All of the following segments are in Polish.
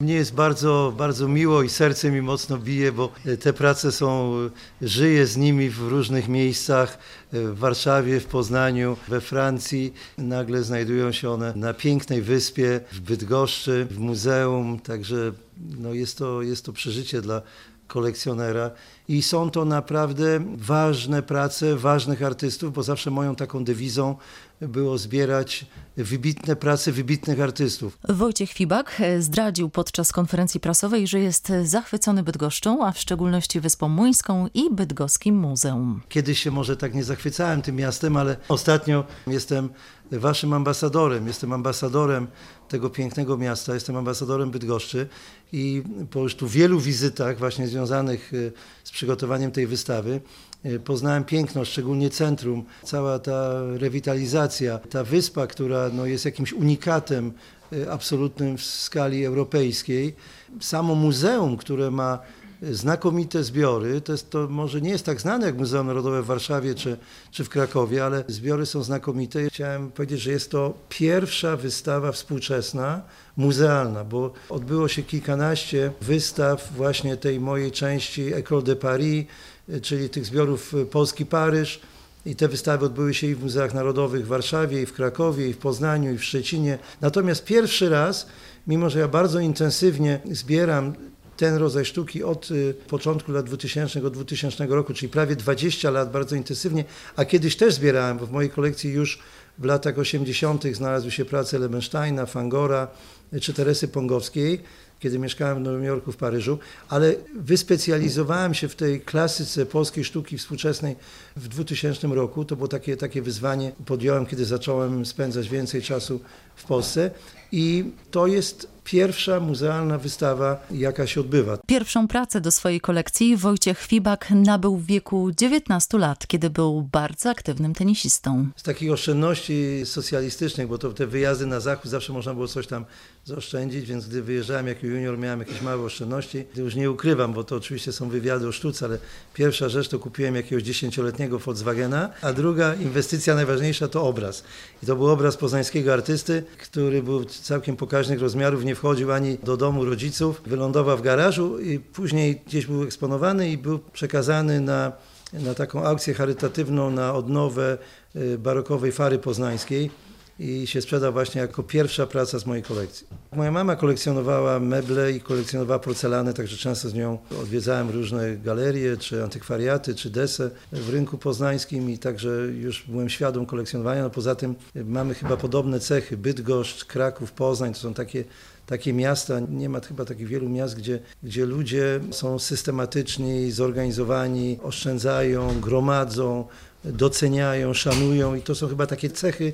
Mnie jest bardzo, bardzo miło i serce mi mocno bije, bo te prace żyję z nimi w różnych miejscach, w Warszawie, w Poznaniu, we Francji. Nagle znajdują się one na pięknej wyspie, w Bydgoszczy, w muzeum, także jest to przeżycie dla kolekcjonera i są to naprawdę ważne prace ważnych artystów, bo zawsze moją taką dewizą było zbierać wybitne prace wybitnych artystów. Wojciech Fibak zdradził podczas konferencji prasowej, że jest zachwycony Bydgoszczą, a w szczególności Wyspą Młyńską i Bydgoskim Muzeum. Kiedyś się może tak nie zachwycałem tym miastem, ale ostatnio jestem waszym ambasadorem. Jestem ambasadorem tego pięknego miasta, jestem ambasadorem Bydgoszczy i po już tu wielu wizytach właśnie związanych z przygotowaniem tej wystawy poznałem piękno, szczególnie centrum, cała ta rewitalizacja, ta wyspa, która jest jakimś unikatem absolutnym w skali europejskiej. Samo muzeum, które ma znakomite zbiory, to może nie jest tak znane jak Muzeum Narodowe w Warszawie czy w Krakowie, ale zbiory są znakomite. Chciałem powiedzieć, że jest to pierwsza wystawa współczesna, muzealna, bo odbyło się kilkanaście wystaw właśnie tej mojej części École de Paris, czyli tych zbiorów Polski-Paryż. I te wystawy odbyły się i w Muzeach Narodowych w Warszawie, i w Krakowie, i w Poznaniu, i w Szczecinie. Natomiast pierwszy raz, mimo że ja bardzo intensywnie zbieram ten rodzaj sztuki od początku lat 2000 roku, czyli prawie 20 lat bardzo intensywnie, a kiedyś też zbierałem, bo w mojej kolekcji już w latach 80. znalazły się prace Lebensteina, Fangora czy Teresy Pongowskiej, kiedy mieszkałem w Nowym Jorku, w Paryżu, ale wyspecjalizowałem się w tej klasyce polskiej sztuki współczesnej w 2000 roku. To było takie wyzwanie, podjąłem, kiedy zacząłem spędzać więcej czasu w Polsce i to jest pierwsza muzealna wystawa, jaka się odbywa. Pierwszą pracę do swojej kolekcji Wojciech Fibak nabył w wieku 19 lat, kiedy był bardzo aktywnym tenisistą. Z takich oszczędności socjalistycznych, bo to te wyjazdy na zachód zawsze można było coś tam zaoszczędzić, więc gdy wyjeżdżałem jako junior, miałem jakieś małe oszczędności. To już nie ukrywam, bo to oczywiście są wywiady o sztuce, ale pierwsza rzecz to kupiłem jakiegoś 10-letniego Volkswagena, a druga inwestycja najważniejsza to obraz. I to był obraz poznańskiego artysty, który był całkiem pokaźnych rozmiarów, nie wchodził ani do domu rodziców, wylądował w garażu i później gdzieś był eksponowany i był przekazany na taką aukcję charytatywną na odnowę barokowej fary poznańskiej i się sprzedał właśnie jako pierwsza praca z mojej kolekcji. Moja mama kolekcjonowała meble i kolekcjonowała porcelanę, także często z nią odwiedzałem różne galerie, czy antykwariaty, czy desy w rynku poznańskim i także już byłem świadom kolekcjonowania. Poza tym mamy chyba podobne cechy. Bydgoszcz, Kraków, Poznań to są takie miasta, nie ma chyba takich wielu miast, gdzie ludzie są systematyczni, zorganizowani, oszczędzają, gromadzą, doceniają, szanują i to są chyba takie cechy,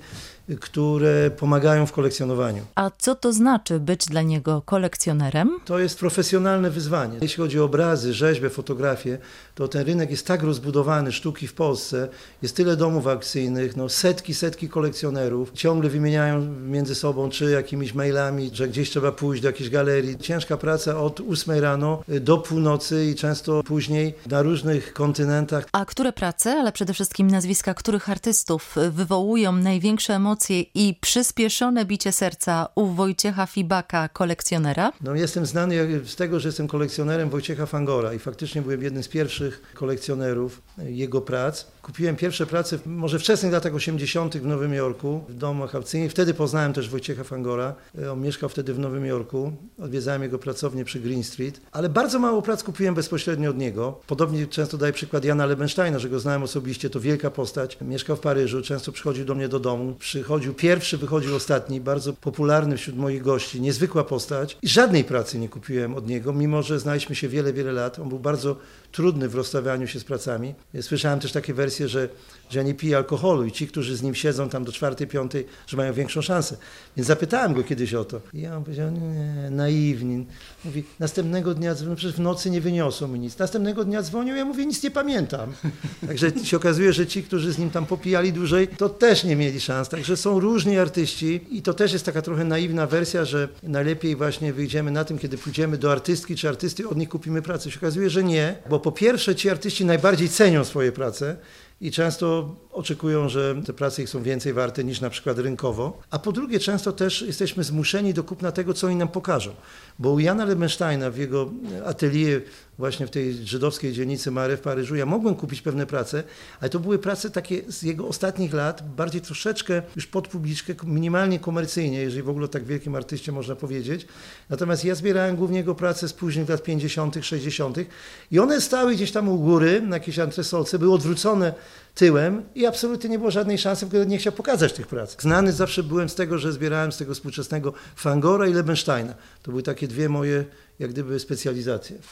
które pomagają w kolekcjonowaniu. A co to znaczy być dla niego kolekcjonerem? To jest profesjonalne wyzwanie. Jeśli chodzi o obrazy, rzeźbę, fotografię, to ten rynek jest tak rozbudowany, sztuki w Polsce, jest tyle domów aukcyjnych, setki kolekcjonerów, ciągle wymieniają między sobą, czy jakimiś mailami, że gdzieś trzeba pójść do jakiejś galerii. Ciężka praca od 8 rano do północy i często później na różnych kontynentach. A które prace, ale przede wszystkim nazwiska których artystów wywołują największe emocje i przyspieszone bicie serca u Wojciecha Fibaka, kolekcjonera? Jestem znany z tego, że jestem kolekcjonerem Wojciecha Fangora i faktycznie byłem jednym z pierwszych kolekcjonerów jego prac. Kupiłem pierwsze prace może wczesnych latach 80. w Nowym Jorku, w domach aukcyjnych. Wtedy poznałem też Wojciecha Fangora. On mieszkał wtedy w Nowym Jorku. Odwiedzałem jego pracownię przy Green Street, ale bardzo mało prac kupiłem bezpośrednio od niego. Podobnie często daję przykład Jana Lebensteina, że go znałem osobiście, to wielka postać. Mieszkał w Paryżu, często przychodził do mnie do domu. Przychodził pierwszy, wychodził ostatni, bardzo popularny wśród moich gości, niezwykła postać. I żadnej pracy nie kupiłem od niego, mimo że znaliśmy się wiele lat. On był bardzo trudny w rozstawianiu się z pracami. Słyszałem też takie wersje, że ja nie piję alkoholu i ci, którzy z nim siedzą tam do 4, 5, że mają większą szansę. Więc zapytałem go kiedyś o to. I on powiedział, nie, naiwnie. Mówi, następnego dnia, przecież w nocy nie wyniosło mi nic. Następnego dnia dzwonił, ja mówię, nic nie pamiętam. Także się okazuje, że ci, którzy z nim tam popijali dłużej, to też nie mieli szans. Także są różni artyści i to też jest taka trochę naiwna wersja, że najlepiej właśnie wyjdziemy na tym, kiedy pójdziemy do artystki czy artysty, od nich kupimy pracę. Się okazuje, że nie, bo po pierwsze ci artyści najbardziej cenią swoje prace i często oczekują, że te prace ich są więcej warte niż na przykład rynkowo. A po drugie, często też jesteśmy zmuszeni do kupna tego, co oni nam pokażą. Bo u Jana Lebensteina w jego atelier właśnie w tej żydowskiej dzielnicy Marais w Paryżu ja mogłem kupić pewne prace, ale to były prace takie z jego ostatnich lat, bardziej troszeczkę już pod publiczkę, minimalnie komercyjnie, jeżeli w ogóle o tak wielkim artyście można powiedzieć. Natomiast ja zbierałem głównie jego prace z późnych lat 50., 60. i one stały gdzieś tam u góry, na jakiejś antresolce, były odwrócone tyłem i absolutnie nie było żadnej szansy, w ogóle nie chciał pokazać tych prac. Znany zawsze byłem z tego, że zbierałem z tego współczesnego Fangora i Lebensteina. To były takie dwie moje jak gdyby specjalizacje.